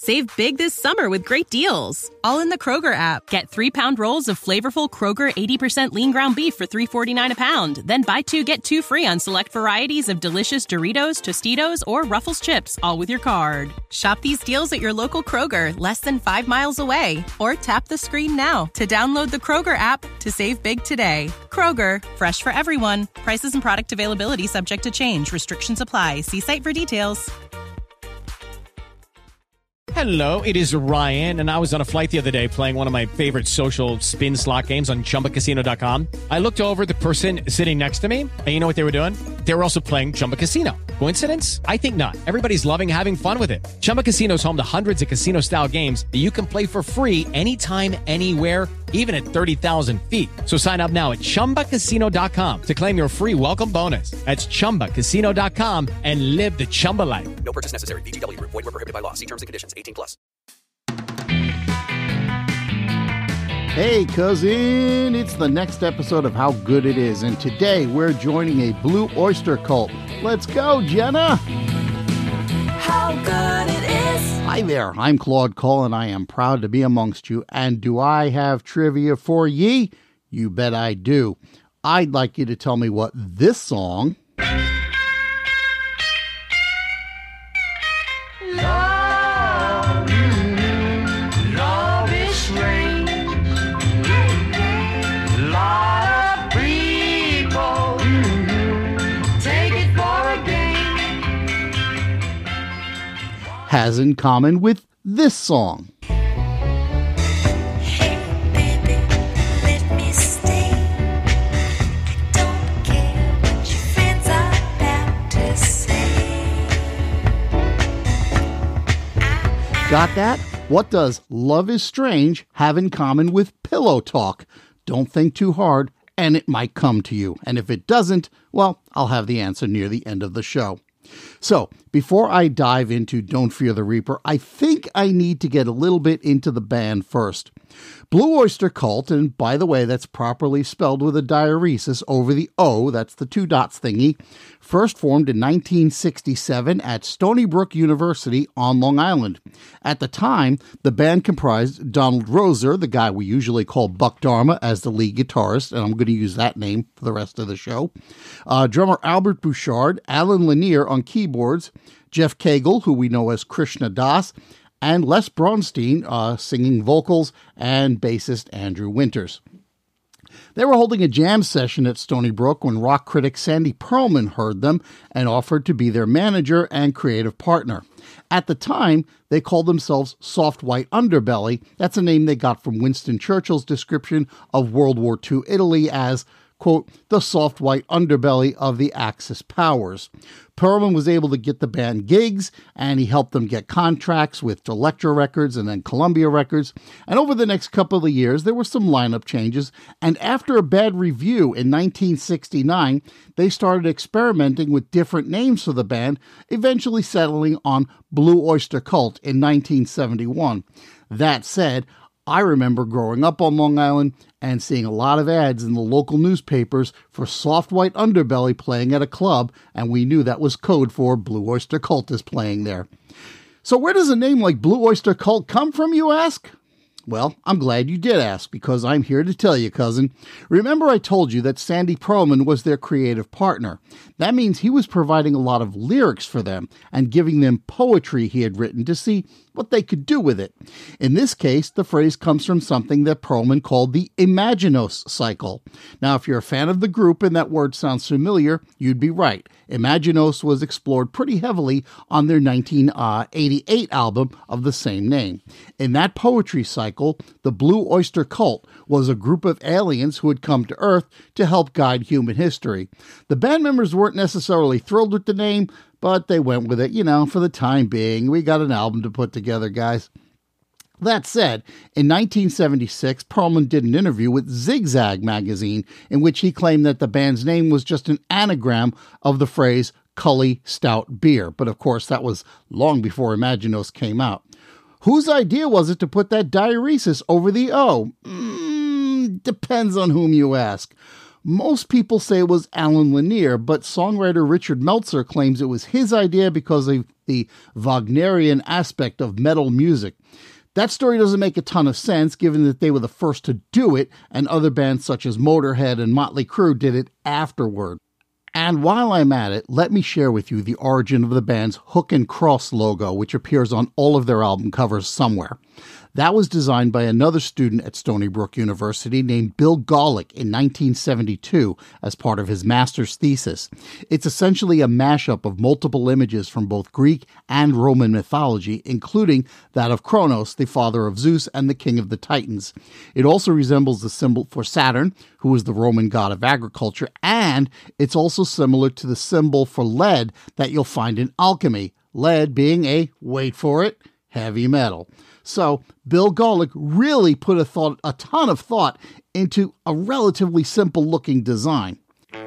Save big this summer with great deals. All in the Kroger app. Get 3-pound rolls of flavorful Kroger 80% lean ground beef for $3.49 a pound. Then buy 2, get 2 free on select varieties of delicious Doritos, Tostitos, or Ruffles chips, all with your card. Shop these deals at your local Kroger, less than 5 miles away. Or tap the screen now to download the Kroger app to save big today. Kroger, fresh for everyone. Prices and product availability subject to change. Restrictions apply. See site for details. Hello, it is Ryan, and I was on a flight the other day playing one of my favorite social spin slot games on ChumbaCasino.com. I looked over at the person sitting next to me, and you know what they were doing? They were also playing Chumba Casino. Coincidence? I think not. Everybody's loving having fun with it. Chumba Casino is home to hundreds of casino-style games that you can play for free anytime, anywhere, even at 30,000 feet. So sign up now at ChumbaCasino.com to claim your free welcome bonus. That's ChumbaCasino.com and live the Chumba life. No purchase necessary. VGW. Void where prohibited by law. See terms and conditions. 18+. Hey, cousin, it's the next episode of How Good It Is, and today we're joining a Blue Oyster Cult. Let's go, Jenna! How good it is! Hi there, I'm Claude Cole, and I am proud to be amongst you. And do I have trivia for ye? You bet I do. I'd like you to tell me what this song... has in common with this song. Hey, baby, let me stay. I don't care what your friends are about to say. Got that? What does Love is Strange have in common with Pillow Talk? Don't think too hard, and it might come to you. And if it doesn't, well, I'll have the answer near the end of the show. So, before I dive into Don't Fear the Reaper, I think I need to get a little bit into the band first. Blue Oyster Cult, and by the way, that's properly spelled with a diaeresis over the O, that's the 2 dots thingy, first formed in 1967 at Stony Brook University on Long Island. At the time, the band comprised Donald Roser, the guy we usually call Buck Dharma, as the lead guitarist, and I'm going to use that name for the rest of the show, drummer Albert Bouchard, Alan Lanier on keyboards, Jeff Cagle, who we know as Krishna Das, and Les Bronstein singing vocals, and bassist Andrew Winters. They were holding a jam session at Stony Brook when rock critic Sandy Pearlman heard them and offered to be their manager and creative partner. At the time, they called themselves Soft White Underbelly. That's a name they got from Winston Churchill's description of World War II Italy as, quote, the soft white underbelly of the Axis powers. Pearlman was able to get the band gigs, and he helped them get contracts with Elektra Records and then Columbia Records. And over the next couple of years, there were some lineup changes. And after a bad review in 1969, they started experimenting with different names for the band, eventually settling on Blue Oyster Cult in 1971. That said, I remember growing up on Long Island and seeing a lot of ads in the local newspapers for Soft White Underbelly playing at a club, and we knew that was code for Blue Oyster Cult is playing there. So where does a name like Blue Oyster Cult come from, you ask? Well, I'm glad you did ask, because I'm here to tell you, cousin. Remember I told you that Sandy Pearlman was their creative partner. That means he was providing a lot of lyrics for them and giving them poetry he had written to see what they could do with it. In this case, the phrase comes from something that Pearlman called the Imaginos cycle. Now, if you're a fan of the group and that word sounds familiar, you'd be right. Imaginos was explored pretty heavily on their 1988 album of the same name. In that poetry cycle, the Blue Oyster Cult was a group of aliens who had come to Earth to help guide human history. The band members weren't necessarily thrilled with the name, but they went with it, for the time being. We got an album to put together, guys. That said, in 1976, Pearlman did an interview with Zigzag magazine in which he claimed that the band's name was just an anagram of the phrase Cully Stout Beer. But of course, that was long before Imaginos came out. Whose idea was it to put that diaeresis over the O? Depends on whom you ask. Most people say it was Alan Lanier, but songwriter Richard Meltzer claims it was his idea because of the Wagnerian aspect of metal music. That story doesn't make a ton of sense, given that they were the first to do it, and other bands such as Motorhead and Motley Crue did it afterward. And while I'm at it, let me share with you the origin of the band's Hook and Cross logo, which appears on all of their album covers somewhere. That was designed by another student at Stony Brook University named Bill Golick in 1972 as part of his master's thesis. It's essentially a mashup of multiple images from both Greek and Roman mythology, including that of Kronos, the father of Zeus and the king of the Titans. It also resembles the symbol for Saturn, who was the Roman god of agriculture, and it's also similar to the symbol for lead that you'll find in alchemy, lead being a, wait for it, heavy metal. So Bill Golick really put a ton of thought into a relatively simple-looking design.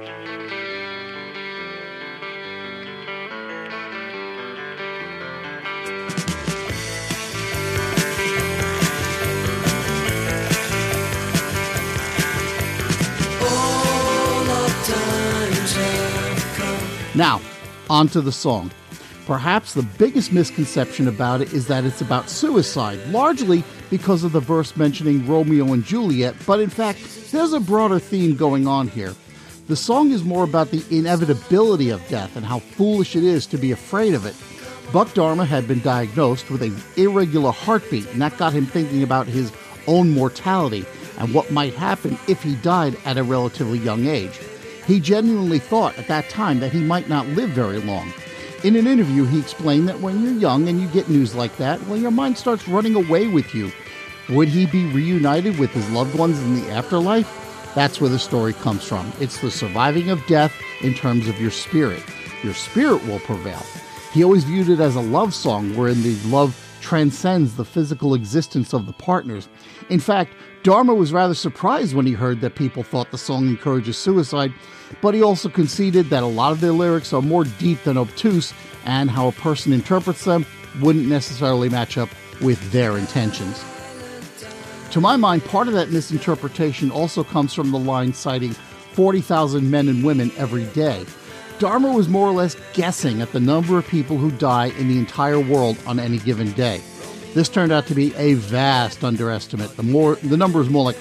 Now, onto the song. Perhaps the biggest misconception about it is that it's about suicide, largely because of the verse mentioning Romeo and Juliet, but in fact, there's a broader theme going on here. The song is more about the inevitability of death and how foolish it is to be afraid of it. Buck Dharma had been diagnosed with an irregular heartbeat, and that got him thinking about his own mortality and what might happen if he died at a relatively young age. He genuinely thought at that time that he might not live very long. In an interview, he explained that when you're young and you get news like that, well, your mind starts running away with you. Would he be reunited with his loved ones in the afterlife? That's where the story comes from. It's the surviving of death in terms of your spirit. Your spirit will prevail. He always viewed it as a love song wherein the love transcends the physical existence of the partners. In fact, Dharma was rather surprised when he heard that people thought the song encourages suicide, but he also conceded that a lot of their lyrics are more deep than obtuse, and how a person interprets them wouldn't necessarily match up with their intentions. To my mind, part of that misinterpretation also comes from the line citing 40,000 men and women every day. Dharma was more or less guessing at the number of people who die in the entire world on any given day. This turned out to be a vast underestimate. The number is more like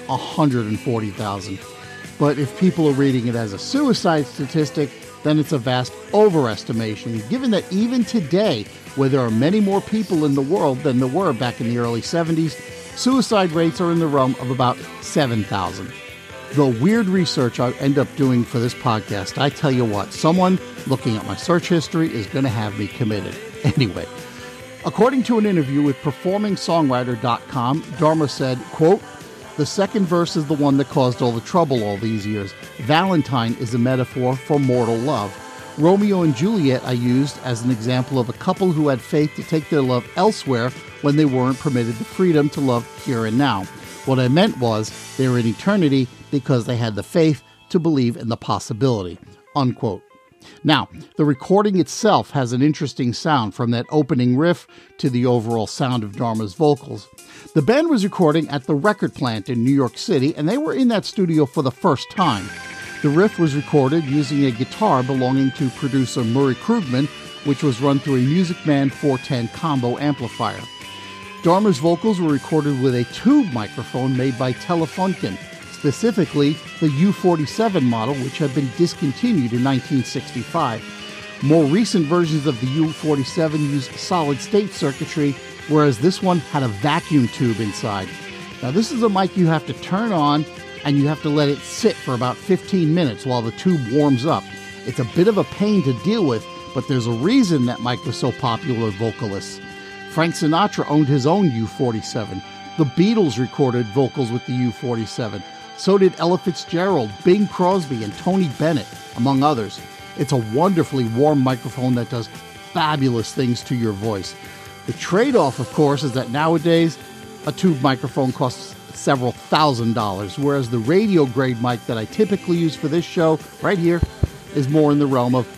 140,000. But if people are reading it as a suicide statistic, then it's a vast overestimation, given that even today, where there are many more people in the world than there were back in the early 70s, suicide rates are in the realm of about 7,000. The weird research I end up doing for this podcast, I tell you what, someone looking at my search history is going to have me committed. Anyway, according to an interview with performingsongwriter.com, Dharma said, quote, "The second verse is the one that caused all the trouble all these years. Valentine is a metaphor for mortal love. Romeo and Juliet I used as an example of a couple who had faith to take their love elsewhere when they weren't permitted the freedom to love here and now. What I meant was they were in eternity because they had the faith to believe in the possibility." Unquote. Now, the recording itself has an interesting sound, from that opening riff to the overall sound of Dharma's vocals. The band was recording at the Record Plant in New York City, and they were in that studio for the first time. The riff was recorded using a guitar belonging to producer Murray Krugman, which was run through a Music Man 410 combo amplifier. Dharma's vocals were recorded with a tube microphone made by Telefunken, specifically the U-47 model, which had been discontinued in 1965. More recent versions of the U-47 used solid-state circuitry, whereas this one had a vacuum tube inside. Now, this is a mic you have to turn on, and you have to let it sit for about 15 minutes while the tube warms up. It's a bit of a pain to deal with, but there's a reason that mic was so popular with vocalists. Frank Sinatra owned his own U-47. The Beatles recorded vocals with the U-47. So did Ella Fitzgerald, Bing Crosby, and Tony Bennett, among others. It's a wonderfully warm microphone that does fabulous things to your voice. The trade-off, of course, is that nowadays a tube microphone costs several $1,000s, whereas the radio-grade mic that I typically use for this show right here is more in the realm of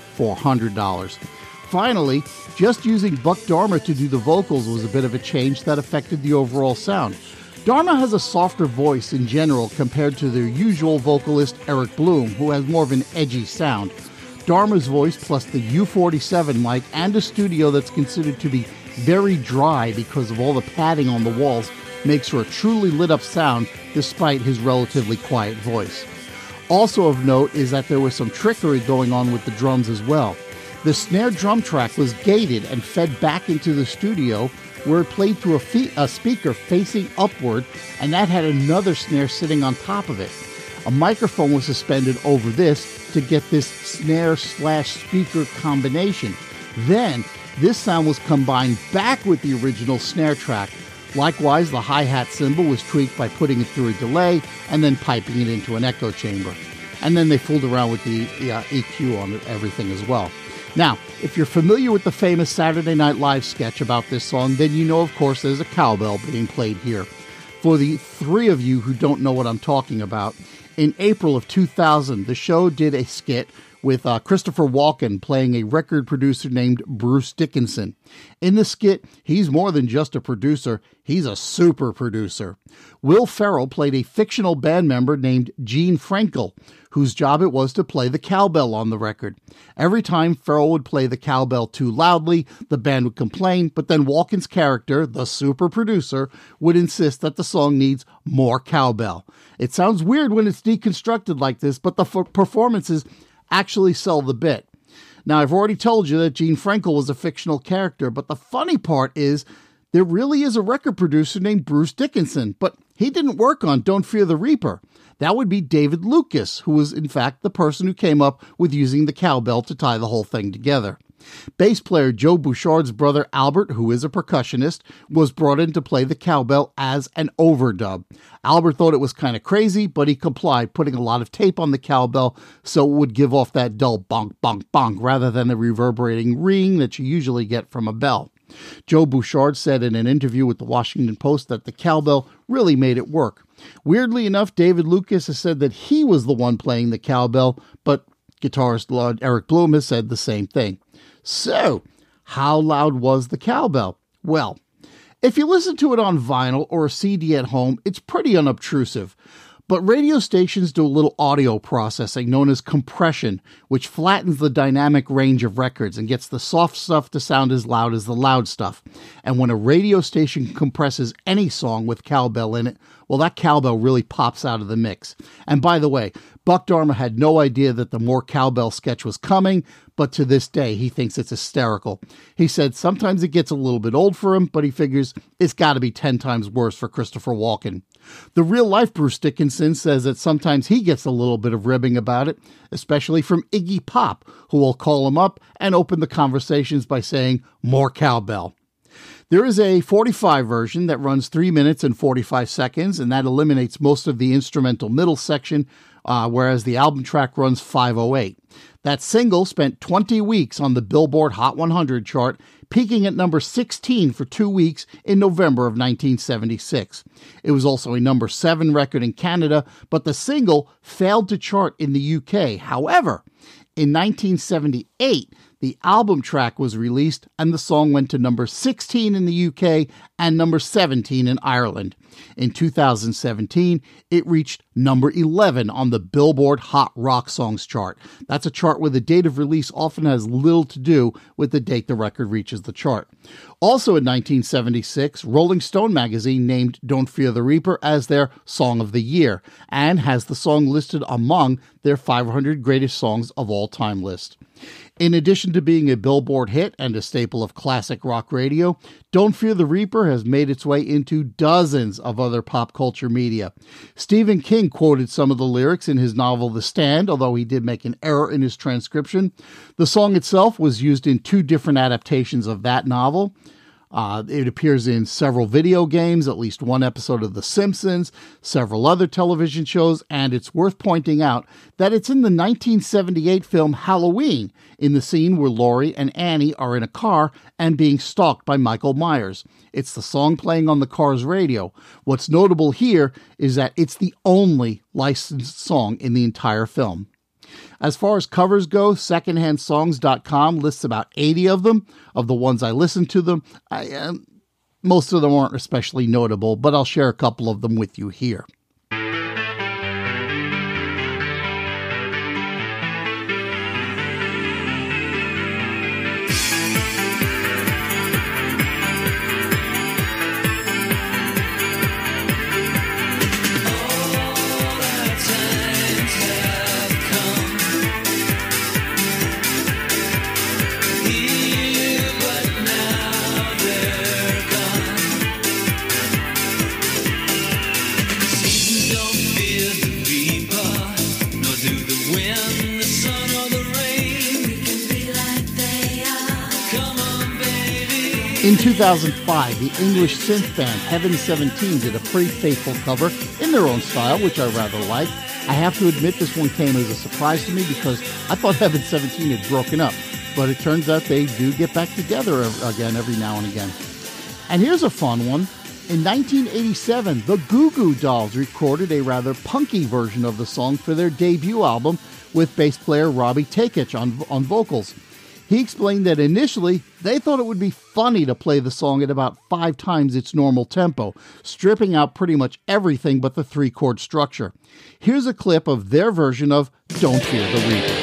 $400. Finally, just using Buck Dharma to do the vocals was a bit of a change that affected the overall sound. Dharma has a softer voice in general compared to their usual vocalist Eric Bloom, who has more of an edgy sound. Dharma's voice plus the U47 mic and a studio that's considered to be very dry because of all the padding on the walls makes for a truly lit up sound despite his relatively quiet voice. Also of note is that there was some trickery going on with the drums as well. The snare drum track was gated and fed back into the studio where it played through a speaker facing upward, and that had another snare sitting on top of it. A microphone was suspended over this to get this snare/speaker combination. Then, this sound was combined back with the original snare track. Likewise, the hi-hat cymbal was tweaked by putting it through a delay and then piping it into an echo chamber. And then they fooled around with the EQ on everything as well. Now, if you're familiar with the famous Saturday Night Live sketch about this song, then you know, of course, there's a cowbell being played here. For the three of you who don't know what I'm talking about, in April of 2000, the show did a skit with Christopher Walken playing a record producer named Bruce Dickinson. In the skit, he's more than just a producer, he's a super producer. Will Ferrell played a fictional band member named Gene Frankel, whose job it was to play the cowbell on the record. Every time Ferrell would play the cowbell too loudly, the band would complain, but then Walken's character, the super producer, would insist that the song needs more cowbell. It sounds weird when it's deconstructed like this, but the performances actually sell the bit. Now, I've already told you that Gene Frankel was a fictional character, but the funny part is there really is a record producer named Bruce Dickinson, but he didn't work on Don't Fear the Reaper. That would be David Lucas, who was in fact the person who came up with using the cowbell to tie the whole thing together. Bass player Joe Bouchard's brother Albert, who is a percussionist, was brought in to play the cowbell as an overdub. Albert thought it was kind of crazy, but he complied, putting a lot of tape on the cowbell so it would give off that dull bonk, bonk, bonk, rather than the reverberating ring that you usually get from a bell. Joe Bouchard said in an interview with the Washington Post that the cowbell really made it work. Weirdly enough, David Lucas has said that he was the one playing the cowbell, but guitarist Eric Bloom has said the same thing. So, how loud was the cowbell? Well, if you listen to it on vinyl or a CD at home, it's pretty unobtrusive. But radio stations do a little audio processing known as compression, which flattens the dynamic range of records and gets the soft stuff to sound as loud as the loud stuff. And when a radio station compresses any song with cowbell in it, well, that cowbell really pops out of the mix. And by the way, Buck Dharma had no idea that the More Cowbell sketch was coming, but to this day, he thinks it's hysterical. He said sometimes it gets a little bit old for him, but he figures it's got to be 10 times worse for Christopher Walken. The real-life Bruce Dickinson says that sometimes he gets a little bit of ribbing about it, especially from Iggy Pop, who will call him up and open the conversations by saying, "More cowbell." There is a 45 version that runs 3 minutes and 45 seconds, and that eliminates most of the instrumental middle section, whereas the album track runs 5:08. That single spent 20 weeks on the Billboard Hot 100 chart, peaking at number 16 for 2 weeks in November of 1976. It was also a number 7 record in Canada, but the single failed to chart in the UK. However, in 1978, the album track was released and the song went to number 16 in the UK and number 17 in Ireland. In 2017, it reached number 11 on the Billboard Hot Rock Songs chart. That's a chart where the date of release often has little to do with the date the record reaches the chart. Also in 1976, Rolling Stone magazine named Don't Fear the Reaper as their Song of the Year and has the song listed among their 500 greatest songs of all time list. In addition to being a Billboard hit and a staple of classic rock radio, Don't Fear the Reaper has made its way into dozens of other pop culture media. Stephen King quoted some of the lyrics in his novel The Stand, although he did make an error in his transcription. The song itself was used in 2 different adaptations of that novel. It appears in several video games, at least one episode of The Simpsons, several other television shows, and it's worth pointing out that it's in the 1978 film Halloween, in the scene where Laurie and Annie are in a car and being stalked by Michael Myers. It's the song playing on the car's radio. What's notable here is that it's the only licensed song in the entire film. As far as covers go, secondhandsongs.com lists about 80 of them. Of the ones I listened to them, Most of them aren't especially notable, but I'll share a couple of them with you here. In 2005, the English synth band Heaven 17 did a pretty faithful cover in their own style, which I rather like. I have to admit this one came as a surprise to me because I thought Heaven 17 had broken up, but it turns out they do get back together again every now and again. And here's a fun one. In 1987, the Goo Goo Dolls recorded a rather punky version of the song for their debut album with bass player Robbie Takich on vocals. He explained that initially, they thought it would be funny to play the song at about 5 times its normal tempo, stripping out pretty much everything but the 3-chord structure. Here's a clip of their version of Don't Fear the Reaper.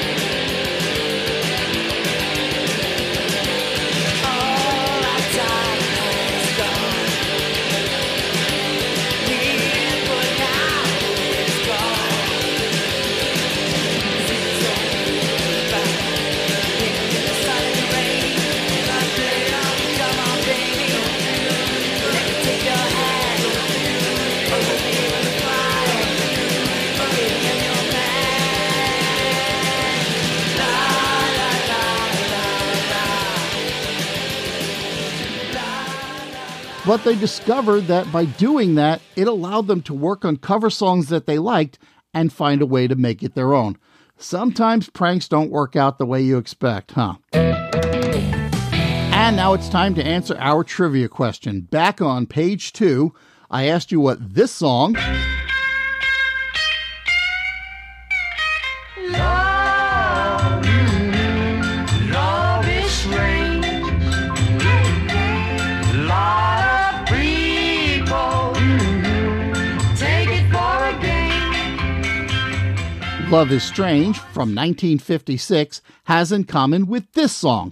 But they discovered that by doing that, it allowed them to work on cover songs that they liked and find a way to make it their own. Sometimes pranks don't work out the way you expect, huh? And now it's time to answer our trivia question. Back on page 2, I asked you what this song... Love is Strange from 1956 has in common with this song.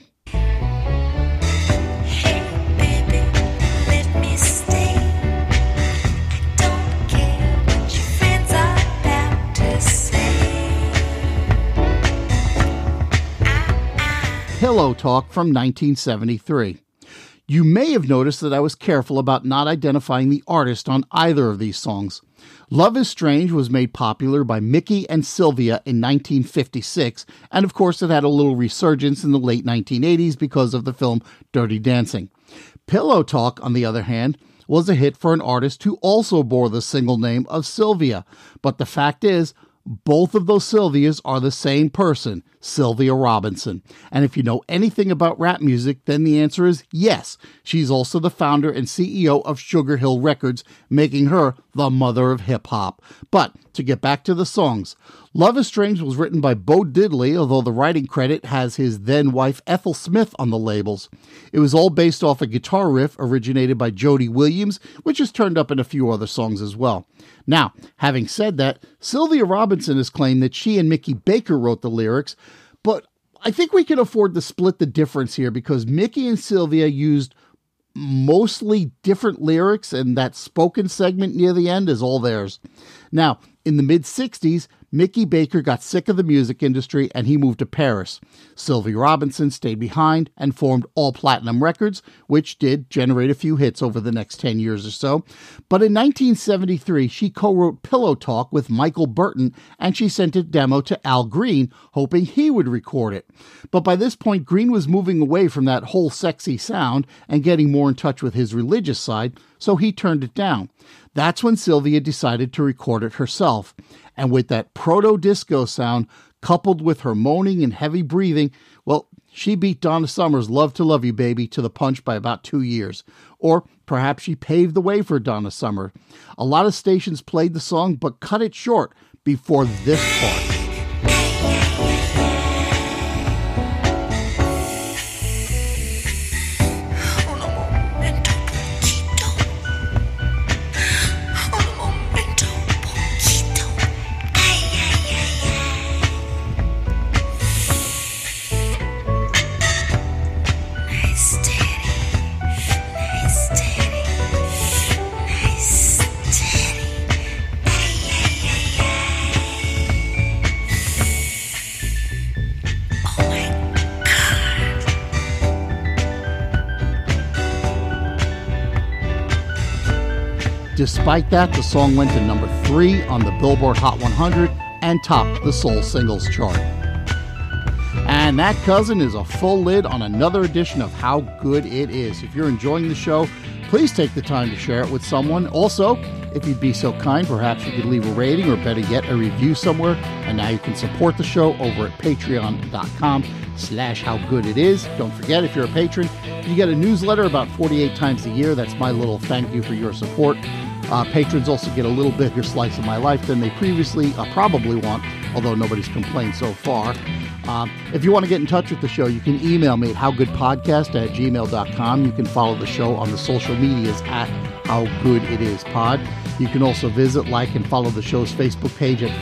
Hey baby, let me stay. I don't care what your friends are about to say. Pillow Talk from 1973. You may have noticed that I was careful about not identifying the artist on either of these songs. Love is Strange was made popular by Mickey and Sylvia in 1956, and of course it had a little resurgence in the late 1980s because of the film Dirty Dancing. Pillow Talk, on the other hand, was a hit for an artist who also bore the single name of Sylvia, but the fact is, both of those Sylvias are the same person, Sylvia Robinson. And if you know anything about rap music, then the answer is yes. She's also the founder and CEO of Sugar Hill Records, making her the mother of hip-hop. But to get back to the songs, Love is Strange was written by Bo Diddley, although the writing credit has his then-wife Ethel Smith on the labels. It was all based off a guitar riff originated by Jody Williams, which is turned up in a few other songs as well. Now, having said that, Sylvia Robinson has claimed that she and Mickey Baker wrote the lyrics, but I think we can afford to split the difference here because Mickey and Sylvia used mostly different lyrics, and that spoken segment near the end is all theirs. Now, in the mid-60s, Mickey Baker got sick of the music industry and he moved to Paris. Sylvia Robinson stayed behind and formed All Platinum Records, which did generate a few hits over the next 10 years or so. But in 1973, she co-wrote Pillow Talk with Michael Burton, and she sent a demo to Al Green, hoping he would record it. But by this point, Green was moving away from that whole sexy sound and getting more in touch with his religious side, so he turned it down. That's when Sylvia decided to record it herself. And with that proto-disco sound, coupled with her moaning and heavy breathing, well, she beat Donna Summer's Love to Love You Baby to the punch by about 2 years. Or perhaps she paved the way for Donna Summer. A lot of stations played the song but cut it short before this part. Un momento, Despite that, the song went to number 3 on the Billboard Hot 100 and topped the soul singles chart. And that, cousin, is a full lid on another edition of How Good It Is. If you're enjoying the show, please take the time to share it with someone. Also, if you'd be so kind, perhaps you could leave a rating or better yet, a review somewhere. And now you can support the show over at patreon.com/howgooditis. Don't forget, if you're a patron, you get a newsletter about 48 times a year. That's my little thank you for your support. Patrons also get a little bigger slice of my life than they previously probably want, although nobody's complained so far. If you want to get in touch with the show, you can email me at howgoodpodcast@gmail.com. You can follow the show on the social medias at howgooditispod. You can also visit, like, and follow the show's Facebook page at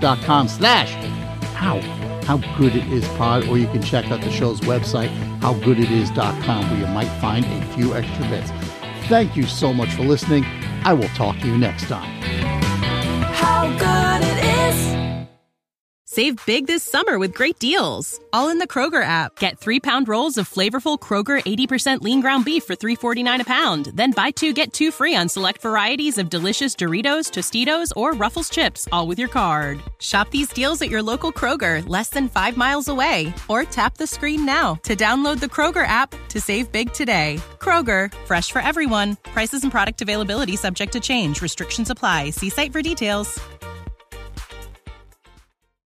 facebook.com/howgooditispod, or you can check out the show's website, howgooditis.com, where you might find a few extra bits. Thank you so much for listening. I will talk to you next time. How good it is. Save big this summer with great deals. All in the Kroger app. Get 3-pound rolls of flavorful Kroger 80% lean ground beef for $3.49 a pound. Then buy 2, get 2 free on select varieties of delicious Doritos, Tostitos, or Ruffles chips, all with your card. Shop these deals at your local Kroger, less than 5 miles away. Or tap the screen now to download the Kroger app to save big today. Kroger, fresh for everyone. Prices and product availability subject to change. Restrictions apply. See site for details.